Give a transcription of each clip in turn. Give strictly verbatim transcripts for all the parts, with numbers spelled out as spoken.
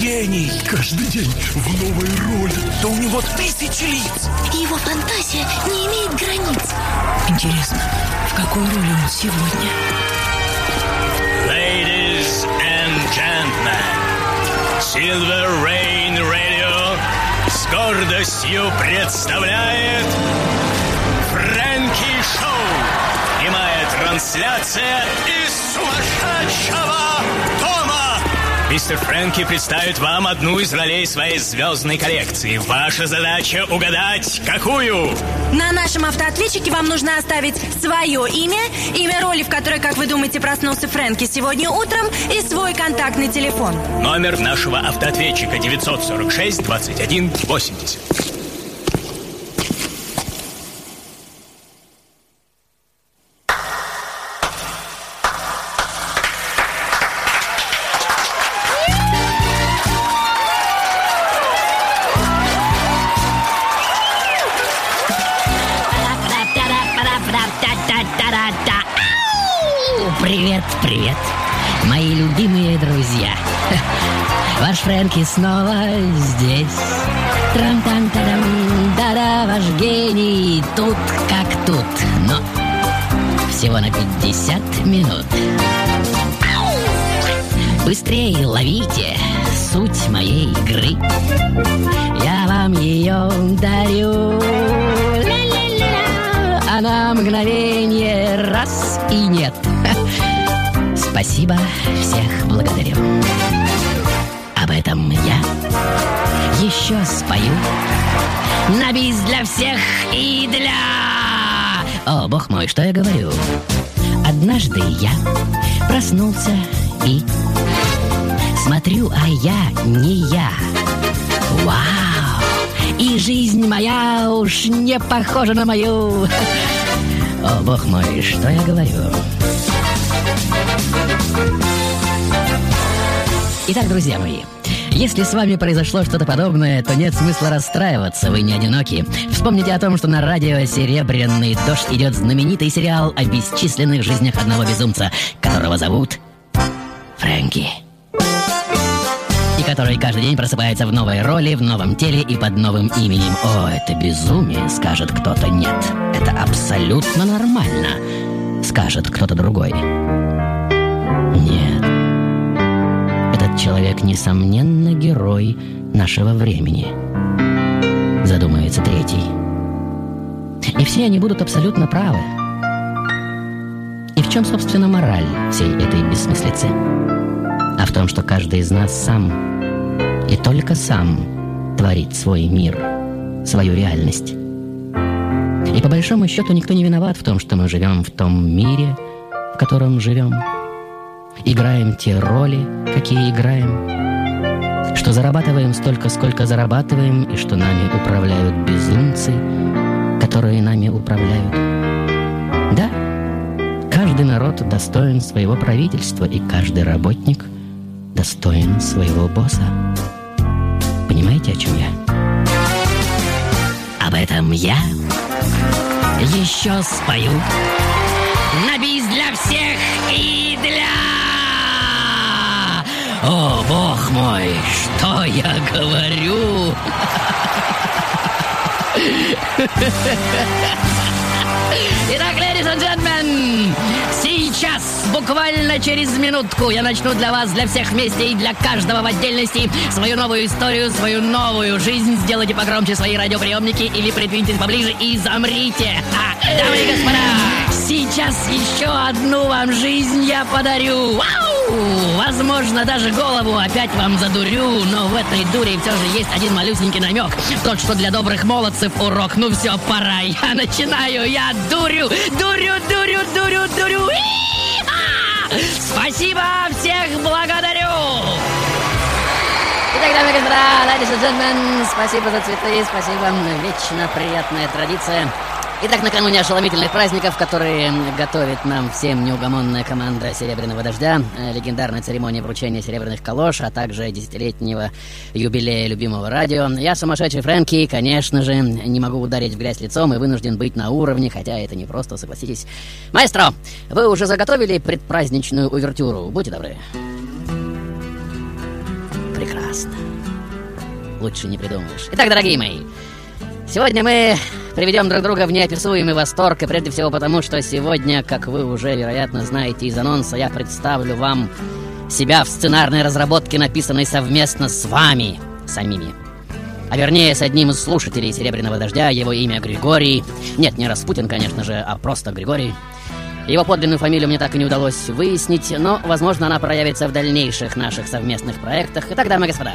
гений. Каждый день в новой роли. Да у него тысячи лиц. И его фантазия не имеет границ. Интересно, в какой роли он сегодня? Ladies and gentlemen, Silver Rain Radio с гордостью представляет Фрэнки Шоу. Прямая трансляция из сумасшедшего дома. Мистер Фрэнки представит вам одну из ролей своей звездной коллекции. Ваша задача угадать, какую? На нашем автоответчике вам нужно оставить свое имя, имя роли, в которой, как вы думаете, проснулся Фрэнки сегодня утром, и свой контактный телефон. Номер нашего автоответчика девятьсот сорок шесть двадцать один восемьдесят. Привет, привет, мои любимые друзья. Ваш Фрэнки снова здесь. Трам-там-тарам, да-да, ваш гений тут как тут. Но всего на пятьдесят минут. Быстрее ловите суть моей игры. Я вам ее дарю. А на мгновение раз и нет. Спасибо, всех благодарю. Об этом я еще спою на бис для всех и для... О, бог мой, что я говорю? Однажды я проснулся и смотрю, а я не я. Вау! И жизнь моя уж не похожа на мою. О, бог мой, что я говорю? Итак, друзья мои, если с вами произошло что-то подобное, то нет смысла расстраиваться, вы не одиноки. Вспомните о том, что на радио «Серебряный дождь» идет знаменитый сериал о бесчисленных жизнях одного безумца, которого зовут Фрэнки. И который каждый день просыпается в новой роли, в новом теле и под новым именем. О, это безумие, скажет кто-то. Нет, это абсолютно нормально, скажет кто-то другой. Нет. Этот человек, несомненно, герой нашего времени, задумается третий. И все они будут абсолютно правы. И в чем, собственно, мораль всей этой бессмыслицы? А в том, что каждый из нас сам и только сам творит свой мир, свою реальность. И по большому счету никто не виноват в том, что мы живем в том мире, в котором живем. Играем те роли, какие играем, что зарабатываем столько, сколько зарабатываем, и что нами управляют безумцы, которые нами управляют. Да, каждый народ достоин своего правительства, и каждый работник достоин своего босса. Понимаете, о чем я? Об этом я еще спою на бис для всех и для... О, бог мой, что я говорю? Итак, ladies and gentlemen, сейчас, буквально через минутку, я начну для вас, для всех вместе и для каждого в отдельности свою новую историю, свою новую жизнь. Сделайте погромче свои радиоприемники или придвиньтесь поближе и замрите. А, дамы и господа, сейчас еще одну вам жизнь я подарю. Вау! Возможно, даже голову опять вам задурю, но в этой дуре все же есть один малюсенький намек. Тот, что для добрых молодцев урок. Ну все, пора, я начинаю, я дурю, дурю, дурю, дурю, дурю. И-ха! Спасибо, всех благодарю. Итак, дамы и господа, ladies and gentlemen, спасибо за цветы, спасибо, вечно приятная традиция. Итак, накануне ошеломительных праздников, которые готовит нам всем неугомонная команда «Серебряного дождя», легендарная церемония вручения серебряных калош, а также десятилетнего юбилея любимого радио, я, сумасшедший Фрэнки, конечно же, не могу ударить в грязь лицом и вынужден быть на уровне, хотя это не просто, согласитесь. Маэстро, вы уже заготовили предпраздничную увертюру? Будьте добры. Прекрасно. Прекрасно. Лучше не придумаешь. Итак, дорогие мои, сегодня мы приведем друг друга в неописуемый восторг. И прежде всего потому, что сегодня, как вы уже, вероятно, знаете из анонса, я представлю вам себя в сценарной разработке, написанной совместно с вами самими. А вернее, с одним из слушателей «Серебряного дождя». Его имя Григорий. Нет, не Распутин, конечно же, а просто Григорий. Его подлинную фамилию мне так и не удалось выяснить, но, возможно, она проявится в дальнейших наших совместных проектах. Итак, дамы и господа,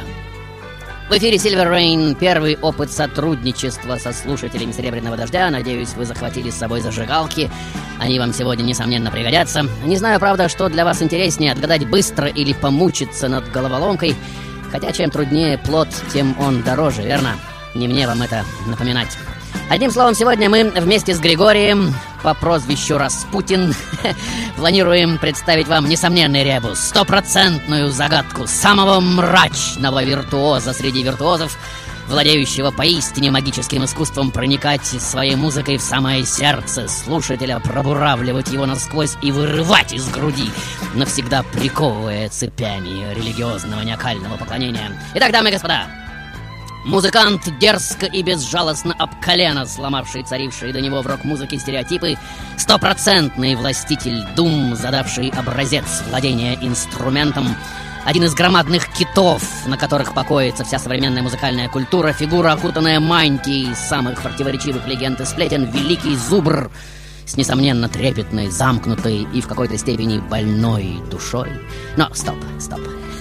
в эфире Silver Rain, первый опыт сотрудничества со слушателями «Серебряного дождя». Надеюсь, вы захватили с собой зажигалки. Они вам сегодня, несомненно, пригодятся. Не знаю, правда, что для вас интереснее, отгадать быстро или помучиться над головоломкой. Хотя чем труднее плод, тем он дороже, верно? Не мне вам это напоминать. Одним словом, сегодня мы вместе с Григорием по прозвищу Распутин планируем представить вам несомненный ребус, стопроцентную загадку самого мрачного виртуоза среди виртуозов, владеющего поистине магическим искусством проникать своей музыкой в самое сердце слушателя, пробуравливать его насквозь и вырывать из груди, навсегда приковывая цепями религиозного неокального поклонения. Итак, дамы и господа, музыкант, дерзко и безжалостно об колено сломавший царившие до него в рок-музыке стереотипы, стопроцентный властитель дум, задавший образец владения инструментом, один из громадных китов, на которых покоится вся современная музыкальная культура, фигура, окутанная мантией самых противоречивых легенд и сплетен, великий зубр с, несомненно, трепетной, замкнутой и в какой-то степени больной душой. Но стоп, стоп.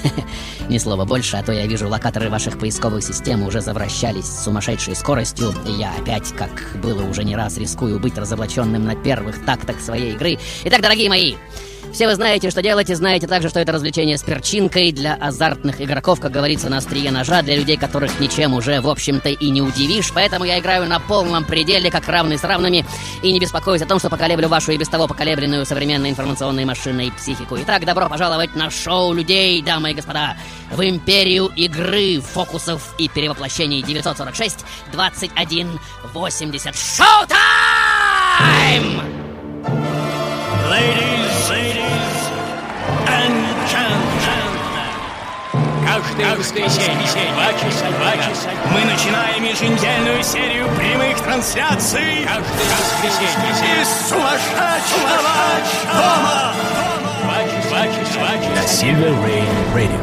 Ни слова больше, а то я вижу, локаторы ваших поисковых систем уже завращались с сумасшедшей скоростью, и я опять, как было уже не раз, рискую быть разоблаченным на первых тактах своей игры. Итак, дорогие мои, все вы знаете, что делать, и знаете также, что это развлечение с перчинкой для азартных игроков, как говорится, на острие ножа, для людей, которых ничем уже, в общем-то, и не удивишь. Поэтому я играю на полном пределе, как равный с равными, и не беспокоюсь о том, что поколеблю вашу и без того поколебленную современной информационной машиной психику. Итак, добро пожаловать на шоу людей, дамы и господа, в империю игры, фокусов и перевоплощений. Девятьсот сорок шесть двадцать один восемьдесят. Шоу-тайм! Ladies, ladies and gentlemen, каждое воскресенье, два часа, два часа, мы начинаем еженедельную серию прямых трансляций. Каждое воскресенье из сумасшедшего дома. Два часа, два часа, два часа. На Silver Rain Radio.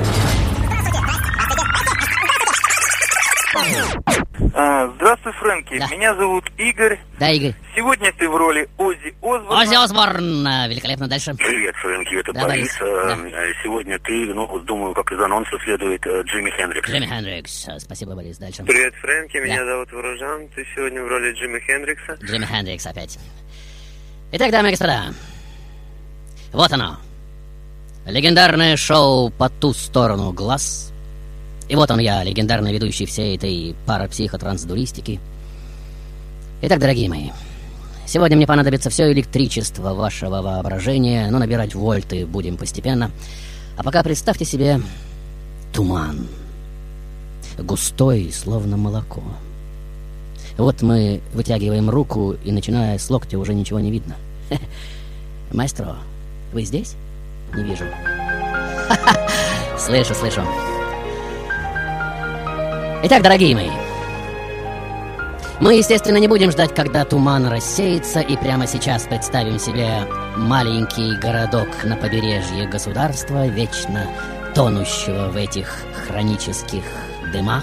А, здравствуй, Фрэнки. Да. Меня зовут Игорь. Да, Игорь. Сегодня ты в роли Оззи Осборна. Оззи Осборн. Великолепно. Дальше. Привет, Фрэнки, это Да, Борис. Борис. А, Сегодня ты, ну, думаю, как из анонса следует, э, Джимми Хендрикс. Джимми Хендрикс. Спасибо, Борис. Дальше. Привет, Фрэнки. Меня Да. зовут Вооружан. Ты сегодня в роли Джимми Хендрикса. Джимми Хендрикс опять. Итак, дамы и господа, вот оно. Легендарное шоу «По ту сторону глаз». И вот он я, легендарный ведущий всей этой парапсихотрансдуристики. Итак, дорогие мои, сегодня мне понадобится все электричество вашего воображения, но набирать вольты будем постепенно. А пока представьте себе туман, густой, словно молоко. Вот мы вытягиваем руку, и, начиная с локтя, уже ничего не видно. Маэстро, вы здесь? Не вижу. Слышу, слышу. Итак, дорогие мои, мы, естественно, не будем ждать, когда туман рассеется, и прямо сейчас представим себе маленький городок на побережье государства, вечно тонущего в этих хронических дымах.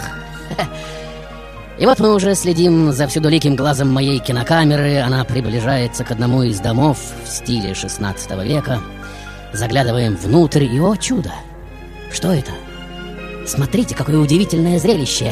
И вот мы уже следим за всюдоликим глазом моей кинокамеры. Она приближается к одному из домов в стиле шестнадцатого века. Заглядываем внутрь, и, о чудо! Что это? Смотрите, какое удивительное зрелище!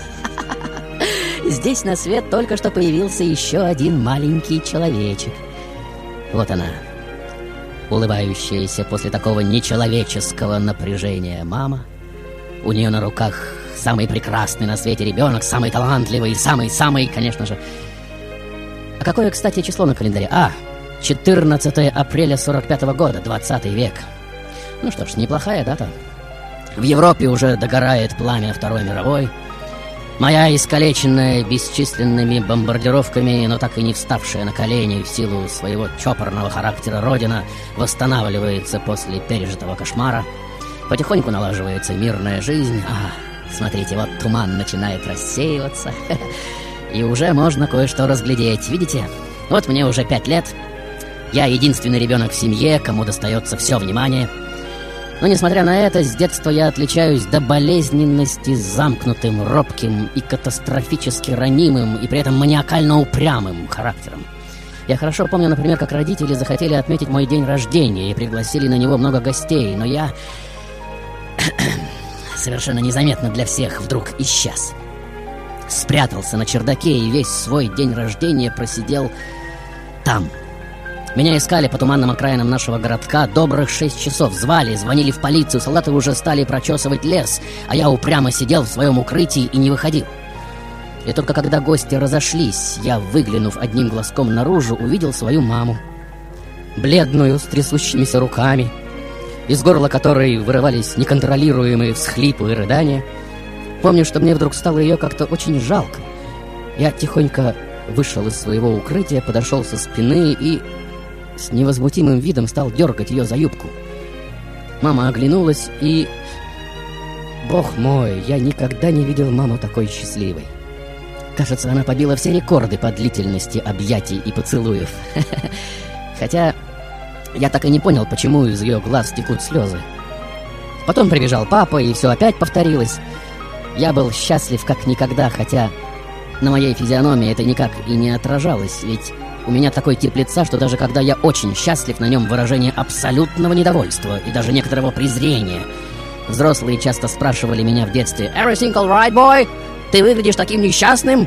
Здесь на свет только что появился еще один маленький человечек. Вот она, улыбающаяся после такого нечеловеческого напряжения мама. У нее на руках самый прекрасный на свете ребенок, самый талантливый, самый-самый, конечно же. А какое, кстати, число на календаре? А, четырнадцатое апреля сорок пятого года, двадцатый век. Ну что ж, неплохая дата. В Европе уже догорает пламя Второй мировой. Моя искалеченная бесчисленными бомбардировками, но так и не вставшая на колени в силу своего чопорного характера родина восстанавливается после пережитого кошмара. Потихоньку налаживается мирная жизнь. А, Смотрите, вот туман начинает рассеиваться, и уже можно кое-что разглядеть. Видите? Вот мне уже пять лет. Я единственный ребенок в семье, кому достается все внимание. Но, несмотря на это, с детства я отличаюсь до болезненности замкнутым, робким и катастрофически ранимым, и при этом маниакально упрямым характером. Я хорошо помню, например, как родители захотели отметить мой день рождения и пригласили на него много гостей, но я совершенно незаметно для всех вдруг исчез. Спрятался на чердаке и весь свой день рождения просидел там. Меня искали по туманным окраинам нашего городка добрых шесть часов. Звали, звонили в полицию, солдаты уже стали прочесывать лес, а я упрямо сидел в своем укрытии и не выходил. И только когда гости разошлись, я, выглянув одним глазком наружу, увидел свою маму. Бледную, с трясущимися руками, из горла которой вырывались неконтролируемые всхлипы и рыдания. Помню, что мне вдруг стало ее как-то очень жалко. Я тихонько вышел из своего укрытия, подошел со спины и с невозмутимым видом стал дергать ее за юбку. Мама оглянулась и... Бог мой, я никогда не видел маму такой счастливой. Кажется, она побила все рекорды по длительности объятий и поцелуев. Хотя я так и не понял, почему из ее глаз текут слезы. Потом прибежал папа, и все опять повторилось. Я был счастлив как никогда, хотя на моей физиономии это никак и не отражалось, ведь у меня такой тип лица, что даже когда я очень счастлив, на нем выражение абсолютного недовольства и даже некоторого презрения. Взрослые часто спрашивали меня в детстве: «Everything all right, boy? Ты выглядишь таким несчастным?»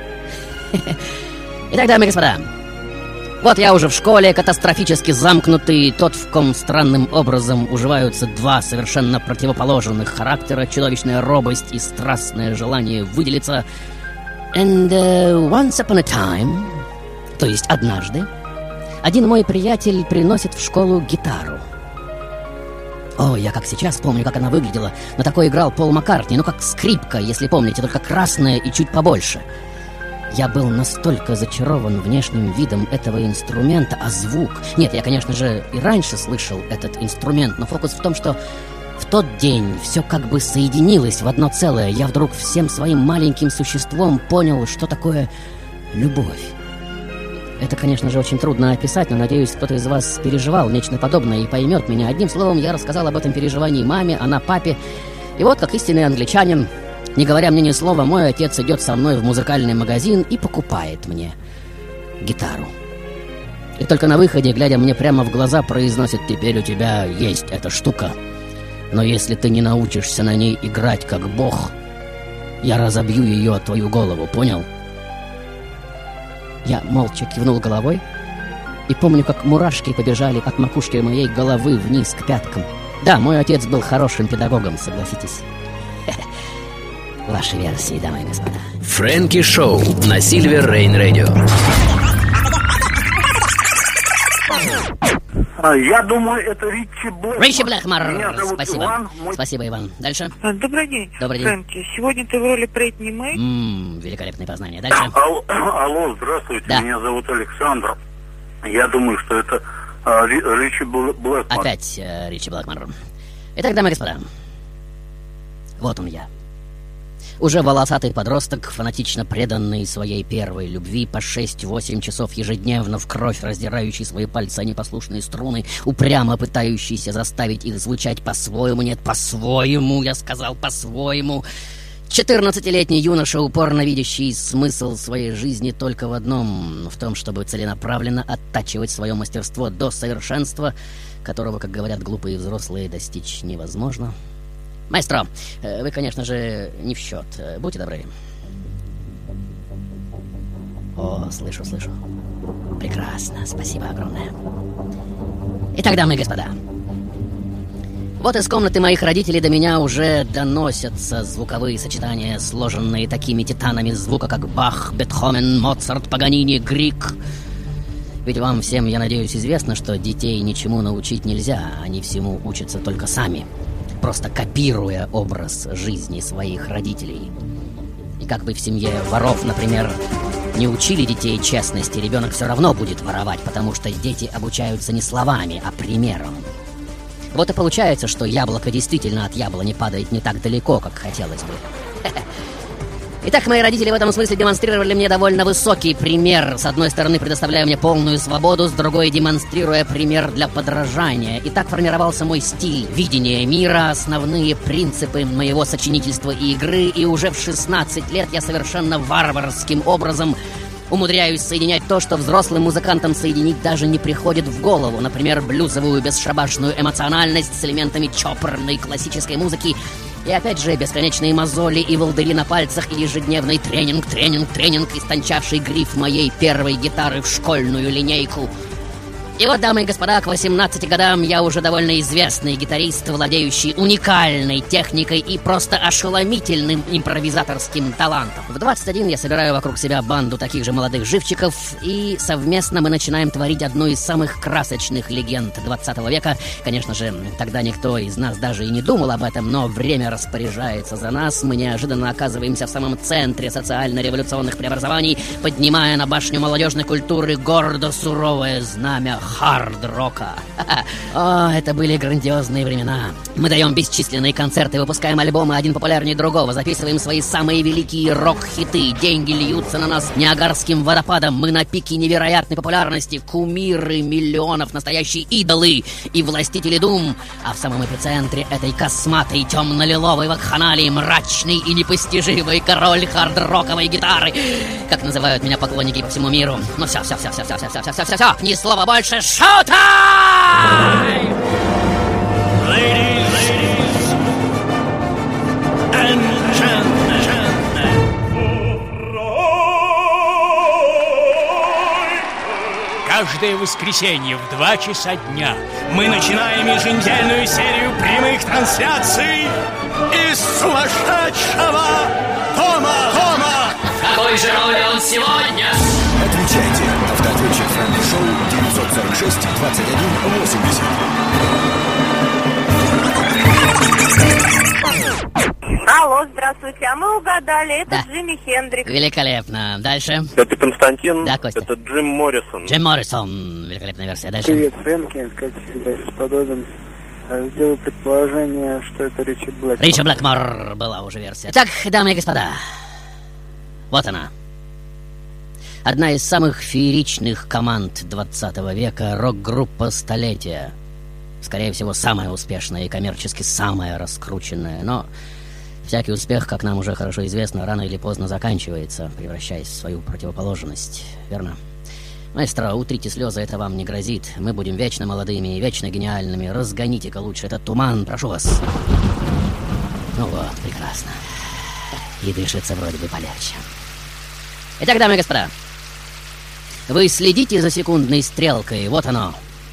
Итак, дамы и господа, вот я уже в школе, катастрофически замкнутый, тот, в ком странным образом уживаются два совершенно противоположных характера, чудовищная робость и страстное желание выделиться. And uh, once upon a time, то есть однажды, один мой приятель приносит в школу гитару. О, я как сейчас помню, как она выглядела. На такой играл Пол Маккартни, ну как скрипка, если помните, только красная и чуть побольше. Я был настолько зачарован внешним видом этого инструмента, а звук... Нет, я, конечно же, и раньше слышал этот инструмент, но фокус в том, что в тот день все как бы соединилось в одно целое. Я вдруг всем своим маленьким существом понял, что такое любовь. Это, конечно же, очень трудно описать, но, надеюсь, кто-то из вас переживал нечто подобное и поймет меня. Одним словом, я рассказал об этом переживании маме, она папе. И вот, как истинный англичанин, не говоря мне ни слова, мой отец идет со мной в музыкальный магазин и покупает мне гитару. И только на выходе, глядя мне прямо в глаза, произносит: «Теперь у тебя есть эта штука. Но если ты не научишься на ней играть как бог, я разобью ее о твою голову, понял?» Я молча кивнул головой и помню, как мурашки побежали от макушки моей головы вниз к пяткам. Да, мой отец был хорошим педагогом, согласитесь. Ваши версии, дамы и господа. Фрэнки Шоу на Silver Rain Radio. Я думаю, это Ричи Блэкмор. Ричи Блэкмор. Меня зовут Спасибо. Иван. Мой... Спасибо, Иван. Дальше. Добрый день, Добрый день. Фрэнки. Сегодня ты в роли Брэдни Мэй. Ммм, великолепное познание. Дальше. Алло, алло, здравствуйте. Да. Меня зовут Александр. Я думаю, что это а, Ри, Ричи Блэкмор. Опять э, Ричи Блэкмор. Итак, дамы и господа, вот он я. Уже волосатый подросток, фанатично преданный своей первой любви, по шесть-восемь часов ежедневно в кровь раздирающий свои пальцы о непослушные струны, упрямо пытающийся заставить их звучать по-своему. Нет, по-своему, я сказал, по-своему. четырнадцатилетний юноша, упорно видящий смысл своей жизни только в одном, в том, чтобы целенаправленно оттачивать свое мастерство до совершенства, которого, как говорят глупые взрослые, достичь невозможно. Маэстро, вы, конечно же, не в счет. Будьте добры. О, слышу, слышу. Прекрасно, спасибо огромное. Итак, дамы и господа, вот из комнаты моих родителей до меня уже доносятся звуковые сочетания, сложенные такими титанами звука, как Бах, Бетховен, Моцарт, Паганини, Грик. Ведь вам всем, я надеюсь, известно, что детей ничему научить нельзя, они всему учатся только сами, просто копируя образ жизни своих родителей. И как бы в семье воров, например, не учили детей честности, ребенок все равно будет воровать, потому что дети обучаются не словами, а примером. Вот и получается, что яблоко действительно от яблони падает не так далеко, как хотелось бы. Итак, мои родители в этом смысле демонстрировали мне довольно высокий пример. С одной стороны, предоставляя мне полную свободу, с другой демонстрируя пример для подражания. И так формировался мой стиль, видение мира, основные принципы моего сочинительства и игры. И уже в шестнадцать лет я совершенно варварским образом умудряюсь соединять то, что взрослым музыкантам соединить даже не приходит в голову. Например, блюзовую бесшабашную эмоциональность с элементами чопорной классической музыки. И опять же, бесконечные мозоли и волдыри на пальцах, и ежедневный тренинг, тренинг, тренинг, истончавший гриф моей первой гитары в школьную линейку. И вот, дамы и господа, к восемнадцати годам я уже довольно известный гитарист, владеющий уникальной техникой и просто ошеломительным импровизаторским талантом. В двадцать один я собираю вокруг себя банду таких же молодых живчиков, и совместно мы начинаем творить одну из самых красочных легенд двадцатого века. Конечно же, тогда никто из нас даже и не думал об этом, но время распоряжается за нас. Мы неожиданно оказываемся в самом центре социально-революционных преобразований, поднимая на башню молодежной культуры гордо суровое знамя хард-рока. О, это были грандиозные времена. Мы даем бесчисленные концерты, выпускаем альбомы один популярнее другого, записываем свои самые великие рок-хиты. Деньги льются на нас ниагарским водопадом. Мы на пике невероятной популярности, кумиры миллионов, настоящие идолы и властители дум. А в самом эпицентре этой косматой темно-лиловой вакханалии мрачный и непостижимый король хард-роковой гитары, как называют меня поклонники по всему миру. Ну все, все, все, все, все, все, все, все, все, все, ни слова больше. Шоу-тайм! Ladies, ladies and gentlemen. Каждое воскресенье в два часа дня мы начинаем еженедельную серию прямых трансляций из сумасшедшего дома. Дома. Какой же роли он сегодня? Отвечайте. Автоответчик Фрэнки Шоу девятьсот сорок шесть двадцать один восемьдесят. Алло, здравствуйте, а мы угадали, это Да. Джимми Хендрикс. Великолепно. Дальше. Это Константин, Да, Костя. это Джим Моррисон. Джим Моррисон. Великолепная версия. Дальше. Привет, Фрэнки, как всегда, бесподобен. Сделал предположение, что это Ричи Блэкмор. Ричи Блэкмор была уже версия. Так, дамы и господа, вот она. Одна из самых фееричных команд двадцатого века, рок-группа столетия. Скорее всего, самая успешная и коммерчески самая раскрученная. Но всякий успех, как нам уже хорошо известно, рано или поздно заканчивается, превращаясь в свою противоположность. Верно? Маэстро, утрите слезы, это вам не грозит. Мы будем вечно молодыми и вечно гениальными. Разгоните-ка лучше этот туман, прошу вас. Ну вот, прекрасно. И дышится вроде бы полегче. Итак, дамы и господа, вы следите за секундной стрелкой, вот оно.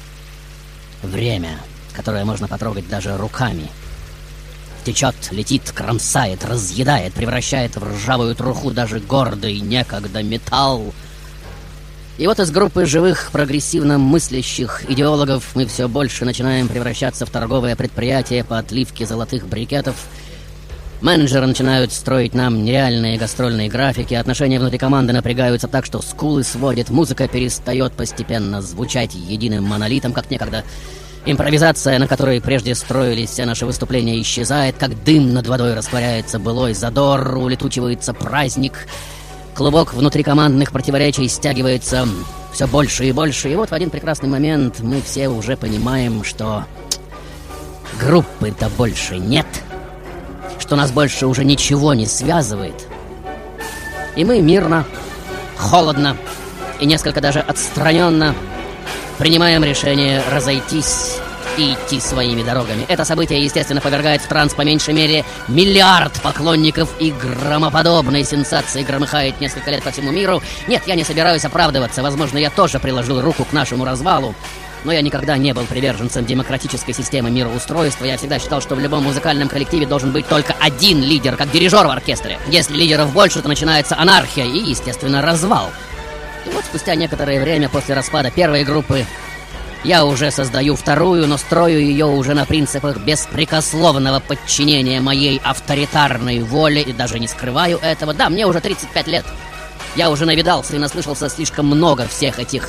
Время, которое можно потрогать даже руками. Течет, летит, кромсает, разъедает, превращает в ржавую труху даже гордый некогда металл. И вот из группы живых, прогрессивно мыслящих идеологов мы все больше начинаем превращаться в торговое предприятие по отливке золотых брикетов. Менеджеры начинают строить нам нереальные гастрольные графики, отношения внутри команды напрягаются так, что скулы сводит, музыка перестает постепенно звучать единым монолитом, как некогда. Импровизация, на которой прежде строились все наши выступления, исчезает, как дым над водой растворяется былой задор, улетучивается праздник. Клубок внутрикомандных противоречий стягивается все больше и больше, и вот в один прекрасный момент мы все уже понимаем, что группы-то больше нет, что нас больше уже ничего не связывает. И мы мирно, холодно и несколько даже отстраненно принимаем решение разойтись и идти своими дорогами. Это событие, естественно, повергает в транс по меньшей мере миллиард поклонников, и громоподобной сенсации громыхает несколько лет по всему миру. Нет, я не собираюсь оправдываться. Возможно, я тоже приложил руку к нашему развалу. Но я никогда не был приверженцем демократической системы мироустройства. Я всегда считал, что в любом музыкальном коллективе должен быть только один лидер, как дирижер в оркестре. Если лидеров больше, то начинается анархия и, естественно, развал. И вот спустя некоторое время после распада первой группы я уже создаю вторую, но строю ее уже на принципах беспрекословного подчинения моей авторитарной воле, и даже не скрываю этого. Да, мне уже тридцать пять лет. Я уже навидался и наслышался слишком много всех этих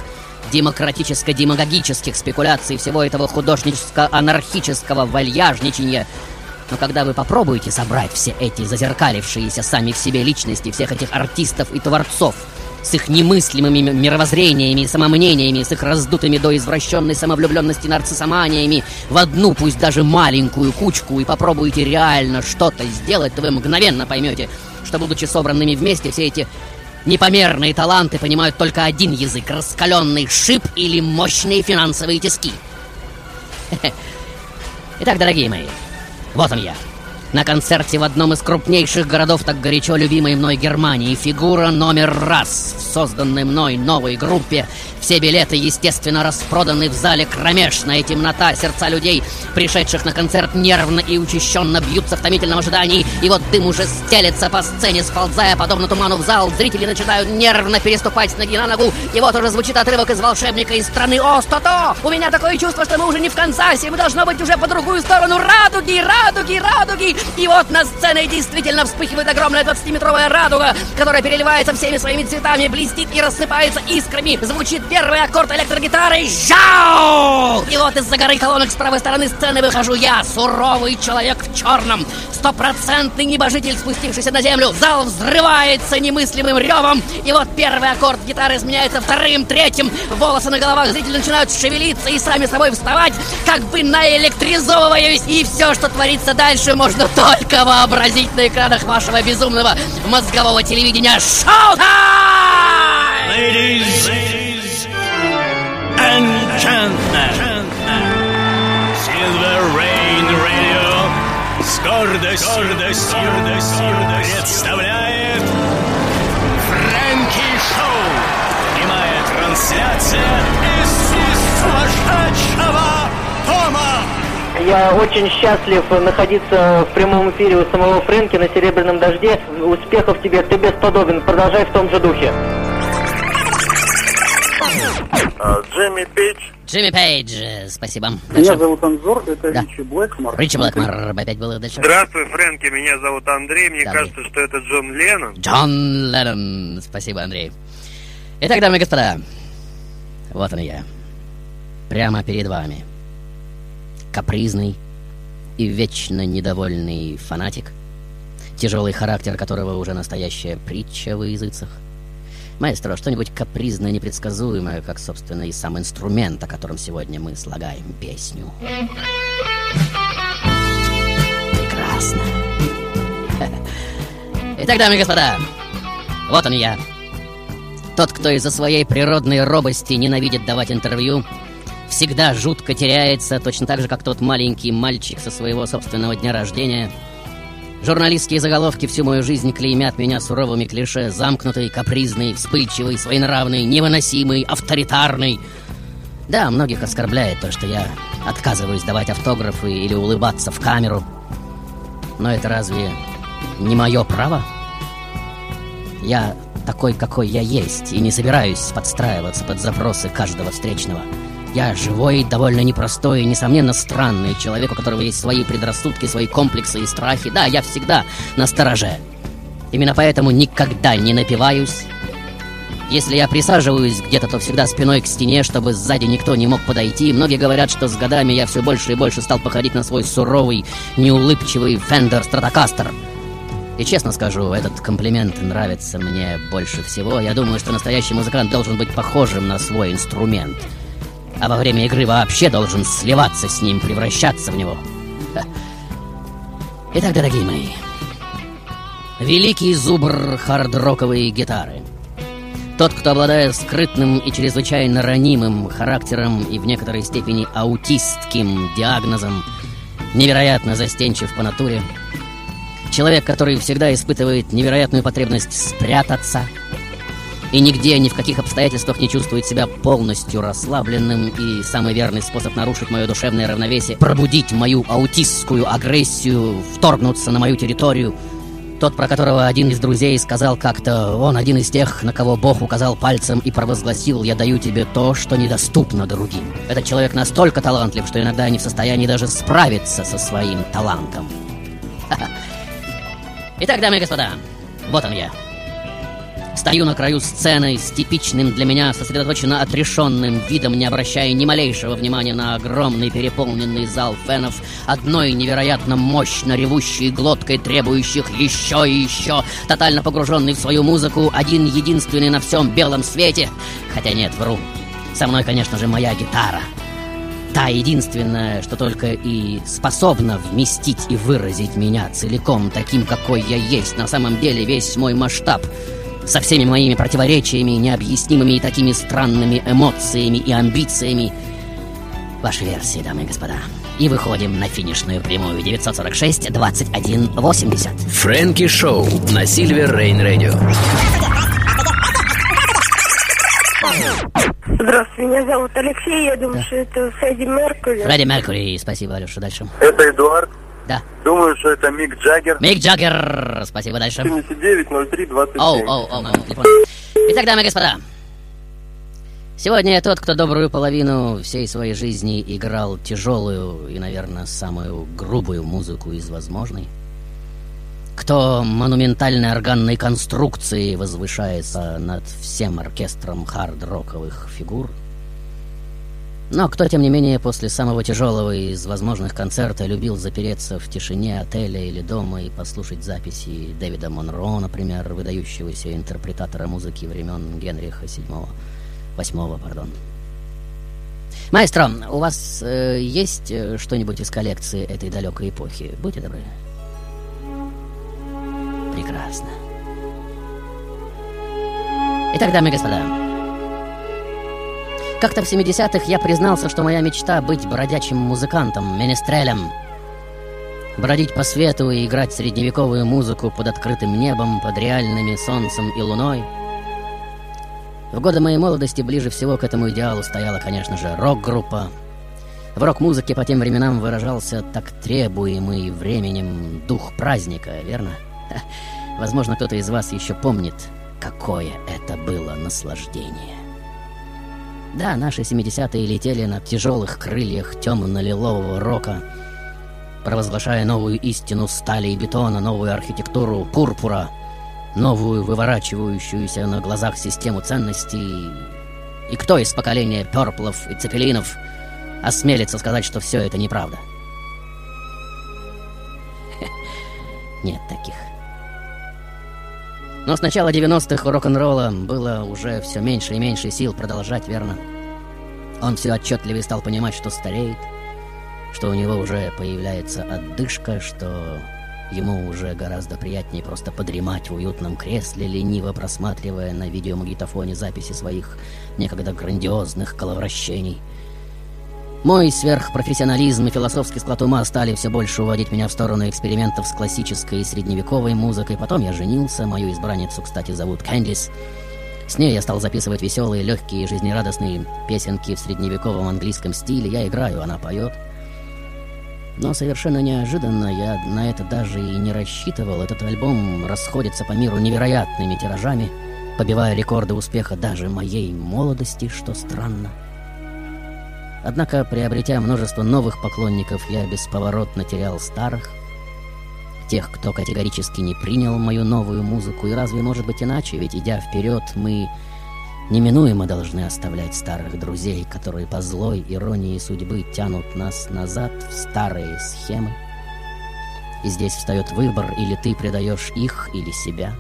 демократическо-демагогических спекуляций, всего этого художническо-анархического вальяжничания. Но когда вы попробуете собрать все эти зазеркалившиеся сами в себе личности всех этих артистов и творцов с их немыслимыми мировоззрениями, самомнениями, с их раздутыми до извращенной самовлюбленности нарциссоманиями в одну, пусть даже маленькую кучку, и попробуете реально что-то сделать, то вы мгновенно поймете, что, будучи собранными вместе, все эти непомерные таланты понимают только один язык — раскаленный шип или мощные финансовые тиски. Итак, дорогие мои, вот он я. На концерте в одном из крупнейших городов так горячо любимой мной Германии. Фигура номер раз в созданной мной новой группе. Все билеты, естественно, распроданы в зале. Кромешная темнота, сердца людей, пришедших на концерт, нервно и учащенно бьются в томительном ожидании. И вот дым уже стелется по сцене, сползая подобно туману в зал. Зрители начинают нервно переступать с ноги на ногу. И вот уже звучит отрывок из «Волшебника из страны Оз-то-то». У меня такое чувство, что мы уже не в Канзасе, мы должно быть уже по другую сторону радуги, радуги, радуги. И вот на сцене действительно вспыхивает огромная двадцатиметровая радуга, которая переливается всеми своими цветами, блестит и рассыпается искрами. Звучит первый аккорд электрогитары. Жау! И вот из-за горы колонок с правой стороны сцены выхожу я, суровый человек в черном, стопроцентный небожитель, спустившийся на землю. Зал взрывается немыслимым ревом. И вот первый аккорд гитары сменяется вторым, третьим. Волосы на головах зрителей начинают шевелиться и сами собой вставать, как бы наэлектризовываясь. И все, что творится дальше, можно только вообразить на экранах вашего безумного мозгового телевидения. Шоу-тайм! Ladies, ladies and gentlemen, Silver Rain Radio с гордостью, гордостью, гордостью представляет Фрэнки Шоу. Прямая трансляция из сумасшедшего дома. Я очень счастлив находиться в прямом эфире у самого Фрэнки на «Серебряном дожде». Успехов тебе, ты бесподобен. Продолжай в том же духе. Джимми Пейдж. Джимми Пейдж, спасибо. Меня Дальше. зовут Анзор, это Да. Ричи Блэкмор. Ричи Блэкмор, опять было дальше. Здравствуй, Фрэнки, меня зовут Андрей. Мне Да, кажется, что это Джон Леннон. Джон Леннон, спасибо, Андрей. Итак, дамы и господа, вот он я, прямо перед вами. Капризный и вечно недовольный фанатик, тяжелый характер которого уже настоящая притча во языцах. Маэстро, что-нибудь капризное, непредсказуемое, как, собственно, и сам инструмент, о котором сегодня мы слагаем песню. Прекрасно. Итак, дамы и господа, вот он я. Тот, кто из-за своей природной робости ненавидит давать интервью, всегда жутко теряется, точно так же, как тот маленький мальчик со своего собственного дня рождения. Журналистские заголовки всю мою жизнь клеймят меня суровыми клише: замкнутый, капризный, вспыльчивый, своенравный, невыносимый, авторитарный. Да, многих оскорбляет то, что я отказываюсь давать автографы или улыбаться в камеру. Но это разве не мое право? Я такой, какой я есть, и не собираюсь подстраиваться под запросы каждого встречного. Я живой, довольно непростой и, несомненно, странный человек, у которого есть свои предрассудки, свои комплексы и страхи. Да, я всегда настороже. Именно поэтому никогда не напиваюсь. Если я присаживаюсь где-то, то всегда спиной к стене, чтобы сзади никто не мог подойти. Многие говорят, что с годами я все больше и больше стал походить на свой суровый, неулыбчивый Fender Stratocaster. И честно скажу, этот комплимент нравится мне больше всего. Я думаю, что настоящий музыкант должен быть похожим на свой инструмент, а во время игры вообще должен сливаться с ним, превращаться в него. Итак, дорогие мои, великий зубр хард-роковой гитары. Тот, кто обладает скрытным и чрезвычайно ранимым характером и в некоторой степени аутистским диагнозом, невероятно застенчив по натуре. Человек, который всегда испытывает невероятную потребность спрятаться и нигде, ни в каких обстоятельствах не чувствует себя полностью расслабленным. И самый верный способ нарушить мое душевное равновесие — пробудить мою аутистскую агрессию, вторгнуться на мою территорию. Тот, про которого один из друзей сказал как-то: он один из тех, на кого Бог указал пальцем и провозгласил: «Я даю тебе то, что недоступно другим». Этот человек настолько талантлив, что иногда не в состоянии даже справиться со своим талантом. Итак, дамы и господа, вот он я. Стою на краю сцены с типичным для меня сосредоточенно отрешенным видом, не обращая ни малейшего внимания на огромный переполненный зал фенов, одной невероятно мощно ревущей глоткой, требующих еще и еще, тотально погруженный в свою музыку, один единственный на всем белом свете. Хотя нет, вру. Со мной, конечно же, моя гитара. Та единственная, что только и способна вместить и выразить меня целиком, таким, какой я есть. На самом деле весь мой масштаб, со всеми моими противоречиями, необъяснимыми и такими странными эмоциями и амбициями. Ваши версии, дамы и господа. И выходим на финишную прямую. Девятьсот сорок шесть двадцать один восемьдесят. Фрэнки Шоу на Silver Rain Radio. Здравствуйте, меня зовут Алексей, я думаю, да. что это Фредди Меркьюри. Фредди Меркьюри, спасибо, Алеша, дальше. Это Эдуард. Да. Думаю, что это Мик Джаггер. Мик Джаггер, спасибо, дальше. семьдесят девять ноль три двадцать семь. Оу, оу, оу, мой телефон. Итак, дамы и господа, сегодня я тот, кто добрую половину всей своей жизни играл тяжелую и, наверное, самую грубую музыку из возможной. Кто монументальной органной конструкцией возвышается над всем оркестром хард-роковых фигур. Но кто, тем не менее, после самого тяжелого из возможных концерта любил запереться в тишине отеля или дома и послушать записи Дэвида Монро, например, выдающегося интерпретатора музыки времен Генриха седьмого, восьмого, пардон. Маэстро, у вас э, есть что-нибудь из коллекции этой далекой эпохи? Будьте добры. Прекрасно. Итак, дамы и господа, как-то в семидесятых я признался, что моя мечта — быть бродячим музыкантом, менестрелем, бродить по свету и играть средневековую музыку под открытым небом, под реальными солнцем и луной. В годы моей молодости ближе всего к этому идеалу стояла, конечно же, рок-группа. В рок-музыке по тем временам выражался так требуемый временем дух праздника, верно? Возможно, кто-то из вас еще помнит, какое это было наслаждение. Да, наши семидесятые летели на тяжелых крыльях темно-лилового рока, провозглашая новую истину стали и бетона, новую архитектуру пурпура, новую выворачивающуюся на глазах систему ценностей. И кто из поколения Пёрплов и Цепелинов осмелится сказать, что все это неправда? Нет таких. Но с начала девяностых у рок-н-ролла было уже все меньше и меньше сил продолжать, верно? Он все отчетливее стал понимать, что стареет, что у него уже появляется отдышка, что ему уже гораздо приятнее просто подремать в уютном кресле, лениво просматривая на видеомагнитофоне записи своих некогда грандиозных коловращений. Мой сверхпрофессионализм и философский склад ума стали все больше уводить меня в сторону экспериментов с классической и средневековой музыкой. Потом я женился, мою избранницу, кстати, зовут Кэндис. С ней я стал записывать веселые, легкие, жизнерадостные песенки в средневековом английском стиле. Я играю, она поет. Но совершенно неожиданно, я на это даже и не рассчитывал, этот альбом расходится по миру невероятными тиражами, побивая рекорды успеха даже моей молодости, что странно. Однако, приобретя множество новых поклонников, я бесповоротно терял старых, тех, кто категорически не принял мою новую музыку. И разве может быть иначе? Ведь, идя вперед, мы неминуемо должны оставлять старых друзей, которые по злой иронии судьбы тянут нас назад в старые схемы. И здесь встает выбор: или ты предаешь их, или себя.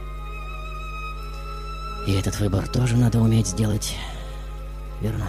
И этот выбор тоже надо уметь сделать, верно?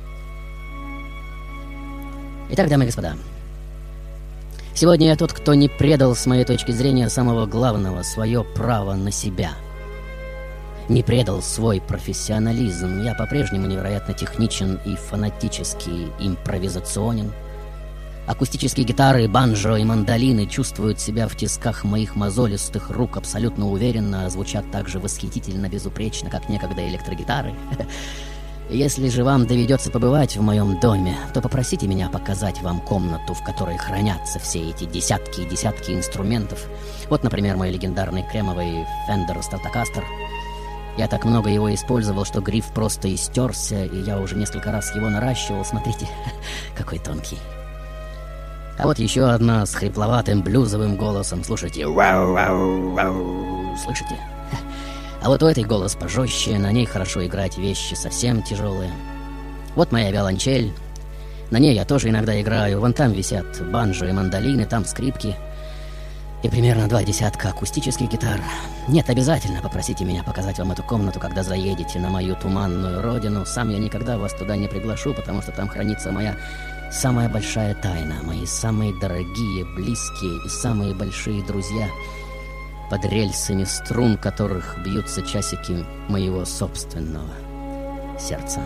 Итак, дамы и господа, сегодня я тот, кто не предал, с моей точки зрения, самого главного — свое право на себя. Не предал свой профессионализм. Я по-прежнему невероятно техничен и фанатически импровизационен. Акустические гитары, банджо и мандолины чувствуют себя в тисках моих мозолистых рук абсолютно уверенно, звучат так же восхитительно безупречно, как некогда электрогитары. Если же вам доведется побывать в моем доме, то попросите меня показать вам комнату, в которой хранятся все эти десятки и десятки инструментов. Вот, например, мой легендарный кремовый Fender Stratocaster. Я так много его использовал, что гриф просто истерся, и я уже несколько раз его наращивал. Смотрите, какой тонкий. А вот еще одна с хрипловатым блюзовым голосом. Слушайте. Слышите? А вот у этой голос пожестче, на ней хорошо играть вещи совсем тяжелые. Вот моя виолончель, на ней я тоже иногда играю. Вон там висят банджо и мандолины, там скрипки. И примерно два десятка акустических гитар. Нет, обязательно попросите меня показать вам эту комнату, когда заедете на мою туманную родину. Сам я никогда вас туда не приглашу, потому что там хранится моя самая большая тайна. Мои самые дорогие, близкие и самые большие друзья, под рельсами струн которых бьются часики моего собственного сердца.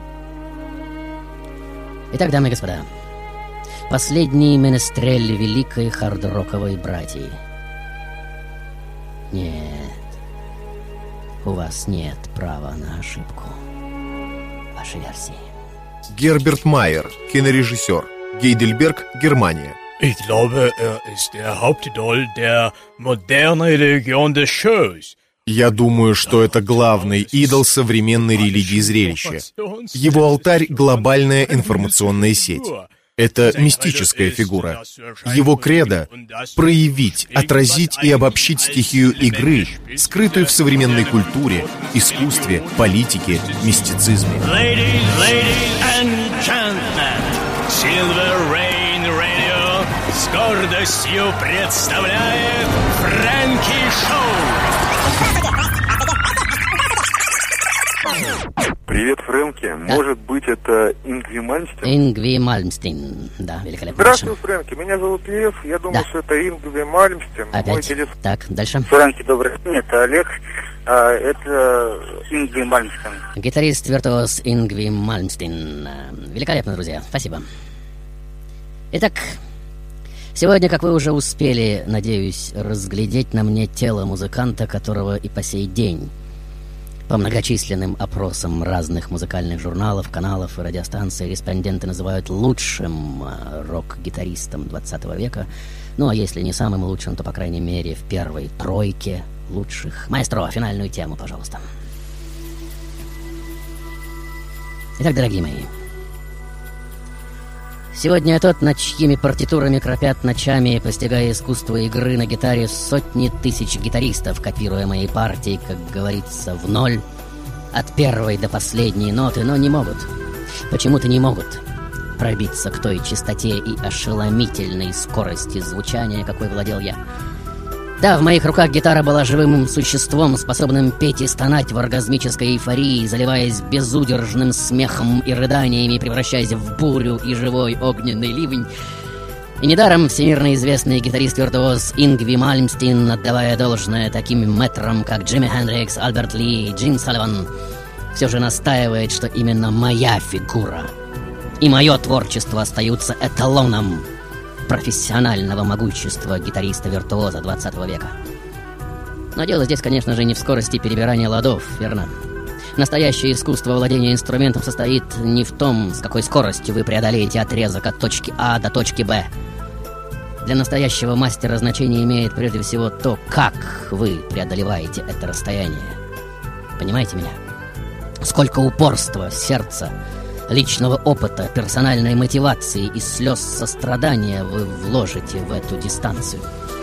Итак, дамы и господа, последний менестрель великой хард-роковой братьи. Нет, у вас нет права на ошибку. Ваши версии. Герберт Майер, кинорежиссер. Гейдельберг, Германия. Ich glaube, er ist der Hauptidol der modernen Religion des Shows. Я думаю, что это главный идол современной религии зрелища. Его алтарь — глобальная информационная сеть. Это мистическая фигура. Его кредо — проявить, отразить и обобщить стихию игры, скрытую в современной культуре, искусстве, политике, мистицизме. Ladies, ladies and gentlemen, Silver Rain Radio с гордостью представляет Фрэнки Шоу. Привет, Фрэнки. Да. Может быть, это Ингви Мальмстин? Ингви Мальмстин, да, великолепно. Здравствуй, Фрэнки. Меня зовут Лев. Я думаю, да. что это Ингви Мальмстин. Опять. Мой так, дальше. Фрэнки, добрый день. Это Олег. А, это Ингви Мальмстин. Гитарист-виртуоз Ингви Мальмстин. Великолепно, друзья. Спасибо. Итак, сегодня, как вы уже успели, надеюсь, разглядеть на мне тело музыканта, которого и по сей день, по многочисленным опросам разных музыкальных журналов, каналов и радиостанций, респонденты называют лучшим рок-гитаристом двадцатого века. Ну, а если не самым лучшим, то, по крайней мере, в первой тройке лучших. Маэстро, финальную тему, пожалуйста. Итак, дорогие мои, сегодня я тот, над чьими партитурами кропят ночами, постигая искусство игры на гитаре сотни тысяч гитаристов, копируя мои партии, как говорится, в ноль, от первой до последней ноты, но не могут, почему-то не могут пробиться к той чистоте и ошеломительной скорости звучания, какой владел я. Да, в моих руках гитара была живым существом, способным петь и стонать в оргазмической эйфории, заливаясь безудержным смехом и рыданиями, превращаясь в бурю и живой огненный ливень. И недаром всемирно известный гитарист-виртуоз Ингви Мальмстин, отдавая должное таким мэтрам, как Джимми Хендрикс, Альберт Ли, Джин Салливан, все же настаивает, что именно моя фигура и мое творчество остаются эталоном профессионального могущества гитариста-виртуоза двадцатого века. Но дело здесь, конечно же, не в скорости перебирания ладов, верно? Настоящее искусство владения инструментом состоит не в том, с какой скоростью вы преодолеете отрезок от точки А до точки Б. Для настоящего мастера значение имеет прежде всего то, как вы преодолеваете это расстояние. Понимаете меня? Сколько упорства, сердца, личного опыта, персональной мотивации и слез сострадания вы вложите в эту дистанцию.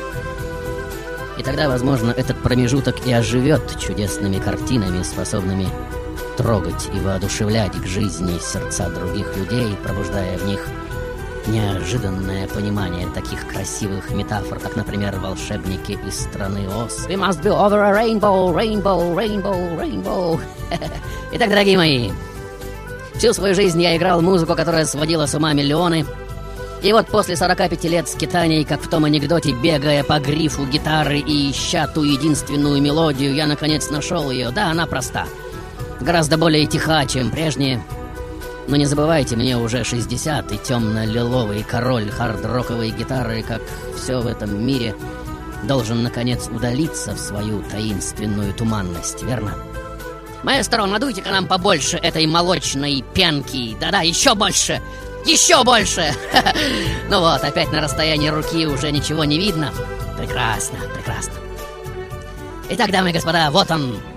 И тогда, возможно, этот промежуток и оживет чудесными картинами, способными трогать и воодушевлять к жизни сердца других людей, пробуждая в них неожиданное понимание таких красивых метафор, как, например, волшебники из страны Оз. We must be over a rainbow, rainbow, rainbow, rainbow. Итак, дорогие мои, всю свою жизнь я играл музыку, которая сводила с ума миллионы. И вот после сорока пяти лет скитаний, как в том анекдоте, бегая по грифу гитары и ища ту единственную мелодию, я наконец нашел ее. Да, она проста, гораздо более тиха, чем прежние. Но не забывайте, мне уже шестьдесят, и темно-лиловый король хард-роковой гитары, как все в этом мире, должен наконец удалиться в свою таинственную туманность, верно? Маэстро, надуйте-ка нам побольше этой молочной пенки. Да-да, еще больше! Еще больше! Ну вот, опять на расстоянии руки уже ничего не видно. Прекрасно, прекрасно. Итак, дамы и господа, вот он,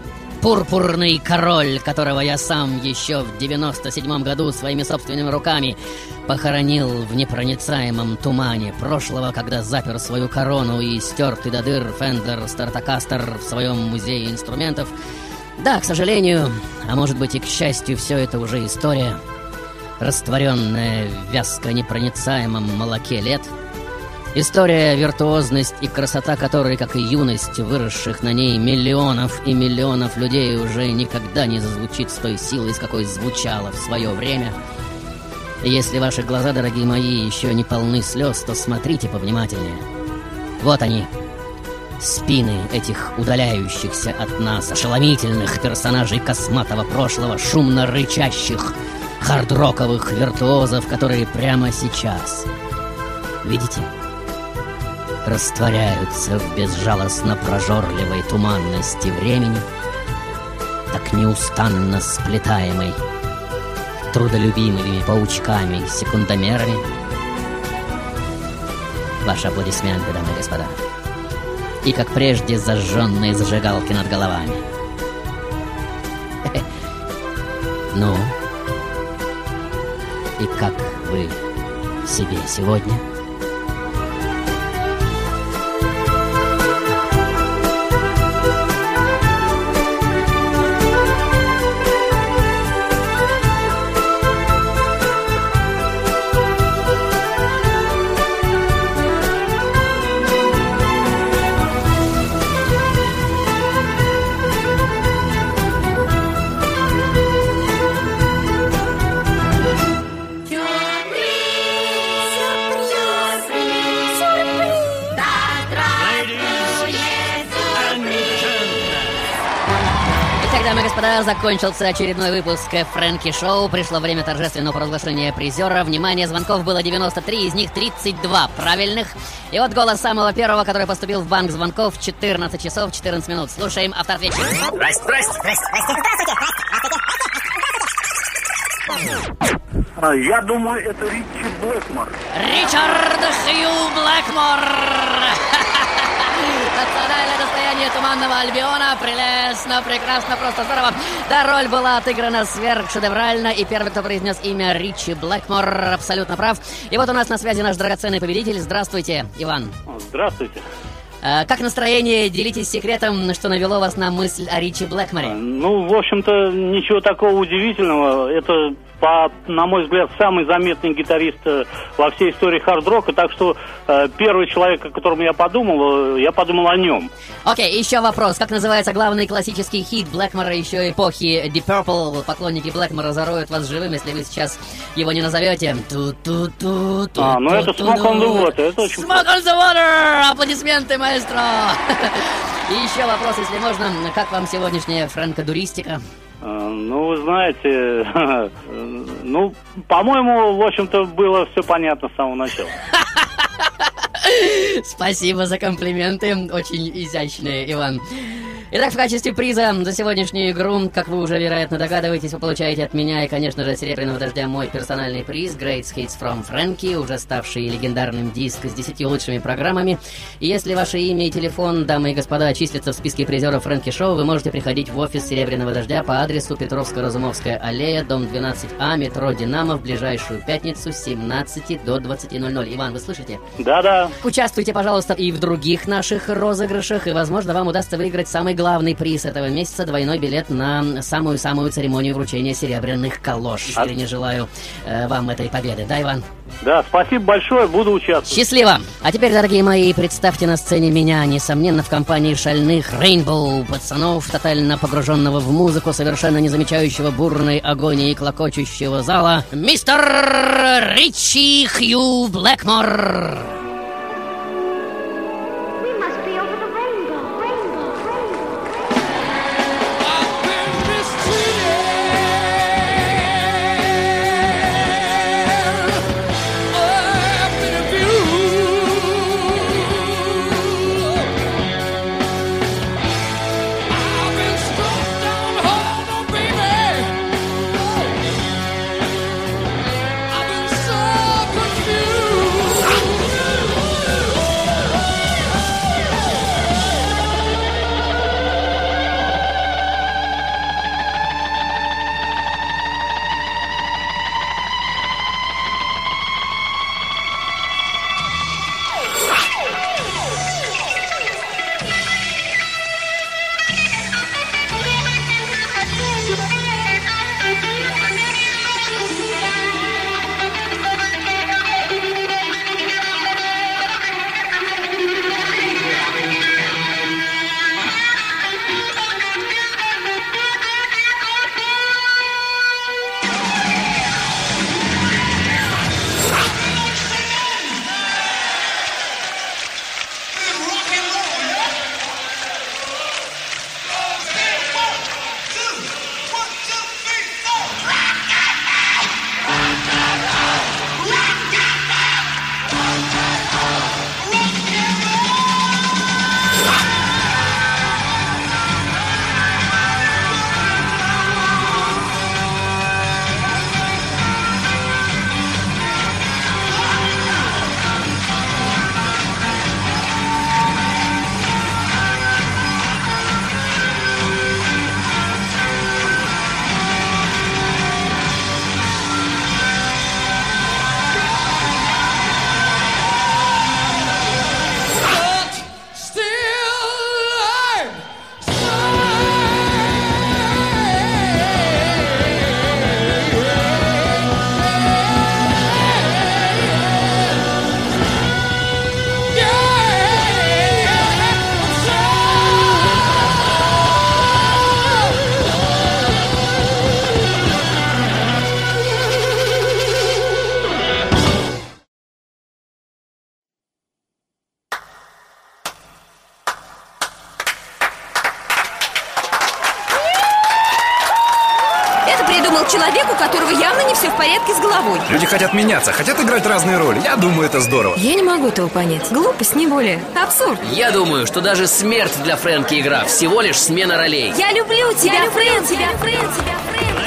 Пурпурный король, которого я сам еще в девяносто седьмом году своими собственными руками похоронил в непроницаемом тумане прошлого, когда запер свою корону и стертый до дыр Фендер Стратокастер в своем музее инструментов. Да, к сожалению, а может быть и к счастью, все это уже история, растворенная в вязко-непроницаемом молоке лет. История, виртуозность и красота которой, как и юность выросших на ней миллионов и миллионов людей, уже никогда не зазвучит с той силой, с какой звучала в свое время. И если ваши глаза, дорогие мои, еще не полны слез, то смотрите повнимательнее. Вот они, спины этих удаляющихся от нас ошеломительных персонажей косматого прошлого, шумно рычащих, хард-роковых виртуозов, которые прямо сейчас, видите, растворяются в безжалостно прожорливой туманности времени, так неустанно сплетаемой трудолюбимыми паучками-секундомерами. Ваши аплодисменты, дамы и господа. И, как прежде, зажженные зажигалки над головами. Ну, и как вы себе сегодня? Закончился очередной выпуск Фрэнки Шоу. Пришло время торжественного провозглашения призера. Внимание, звонков было девяносто три, из них тридцать два правильных. И вот голос самого первого, который поступил в банк звонков, четырнадцать часов четырнадцать минут. Слушаем автоответчик. Здрасте, здрасте, здрасте, здрасте, здравствуйте. Я думаю, это Ричи Блэкмор. Ричард Хью Блэкмор. Национальное достояние Туманного Альбиона. Прелестно, прекрасно, просто здорово. Да, роль была отыграна сверхшедеврально. И первый, кто произнес имя Ричи Блэкмор, абсолютно прав. И вот у нас на связи наш драгоценный победитель. Здравствуйте, Иван. Здравствуйте. А, как настроение? Делитесь секретом, что навело вас на мысль о Ричи Блэкморе. Ну, в общем-то, ничего такого удивительного. Это, по, на мой взгляд, самый заметный гитарист во всей истории хард-рока. Так что э, первый человек, о котором я подумал, я подумал о нем. Окей, okay, еще вопрос. Как называется главный классический хит Блэкмора еще эпохи Deep Purple? Поклонники Блэкмора зароют вас живым, если вы сейчас его не назовете. Ту-ту-ту-ту. А, ну это Smoke on the Water. Это очень Smoke on the Water! Аплодисменты, маэстро! И еще вопрос, если можно. Как вам сегодняшняя франкодуристика? Ну, вы знаете, ну, по-моему, в общем-то, было все понятно с самого начала. Спасибо за комплименты, очень изящные, Иван. Итак, в качестве приза за сегодняшнюю игру, как вы уже, вероятно, догадываетесь, вы получаете от меня и, конечно же, от Серебряного Дождя мой персональный приз Great Hits from Frankie, уже ставший легендарным диск с десятью лучшими программами. И если ваше имя и телефон, дамы и господа, числятся в списке призеров Фрэнки Шоу, вы можете приходить в офис Серебряного Дождя по адресу Петровско-Разумовская аллея, дом двенадцать А, метро Динамо, в ближайшую пятницу с семнадцати до двадцати ноль-ноль. Иван, вы слышите? Да-да. Участвуйте, пожалуйста, и в других наших розыгрышах, и, возможно, вам удастся выиграть самый главный приз этого месяца — двойной билет на самую-самую церемонию вручения серебряных калош. Искренне желаю э, вам этой победы. Да, Иван? Да, спасибо большое, буду участвовать. Счастливо! А теперь, дорогие мои, представьте на сцене меня, несомненно, в компании шальных Rainbow пацанов, тотально погруженного в музыку, совершенно не замечающего бурной агонии клокочущего зала, мистер Ричи Хью Блэкмор. сказал человек, у которого явно не все в порядке с головой. Люди хотят меняться, хотят играть разные роли. Я думаю, это здорово. Я не могу этого понять. Глупость, не более. Абсурд. Я думаю, что даже смерть для Фрэнки игра. Всего лишь смена ролей. Я люблю тебя, Я люблю Фрэнк, тебя, Фрэнк, тебя, Фрэнк.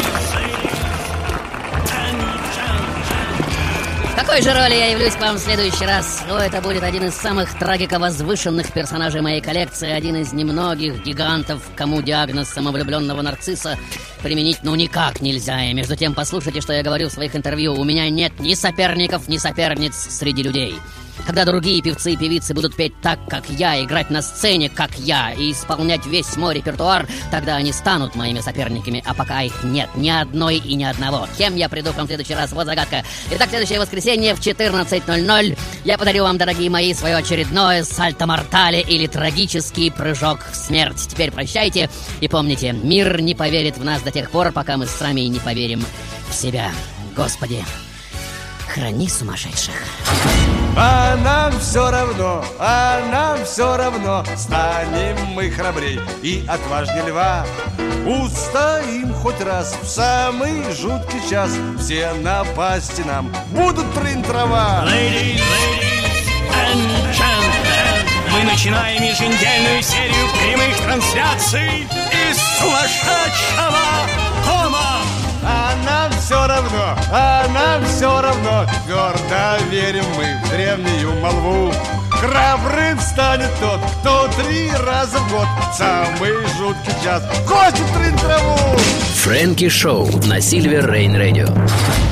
В какой же роли я явлюсь к вам в следующий раз? О, это будет один из самых трагиковозвышенных персонажей моей коллекции. Один из немногих гигантов, кому диагноз самовлюбленного нарцисса применить ну никак нельзя. И между тем, послушайте, что я говорю в своих интервью. У меня нет ни соперников, ни соперниц среди людей. Когда другие певцы и певицы будут петь так, как я, играть на сцене, как я, и исполнять весь мой репертуар, тогда они станут моими соперниками. А пока их нет, ни одной и ни одного. Кем я приду к вам в следующий раз? Вот загадка. Итак, следующее воскресенье в четырнадцать ноль ноль я подарю вам, дорогие мои, свое очередное сальто-мортале или трагический прыжок в смерть. Теперь прощайте и помните, мир не поверит в нас до тех пор, пока мы сами не поверим в себя. Господи, храни сумасшедших. А нам все равно, а нам все равно, станем мы храбрей и отважнее льва. Устоим хоть раз в самый жуткий час, все напасти нам будут трын-трава. Ladies, ladies and gentlemen, мы начинаем еженедельную серию прямых трансляций из сумасшедшего дома. А нам все равно, а нам все равно, твердо верим мы в древнюю молву. Храбрым станет тот, кто три раза в год в самый жуткий час хочет трын-траву. Фрэнки Шоу на Silver Rain Radio.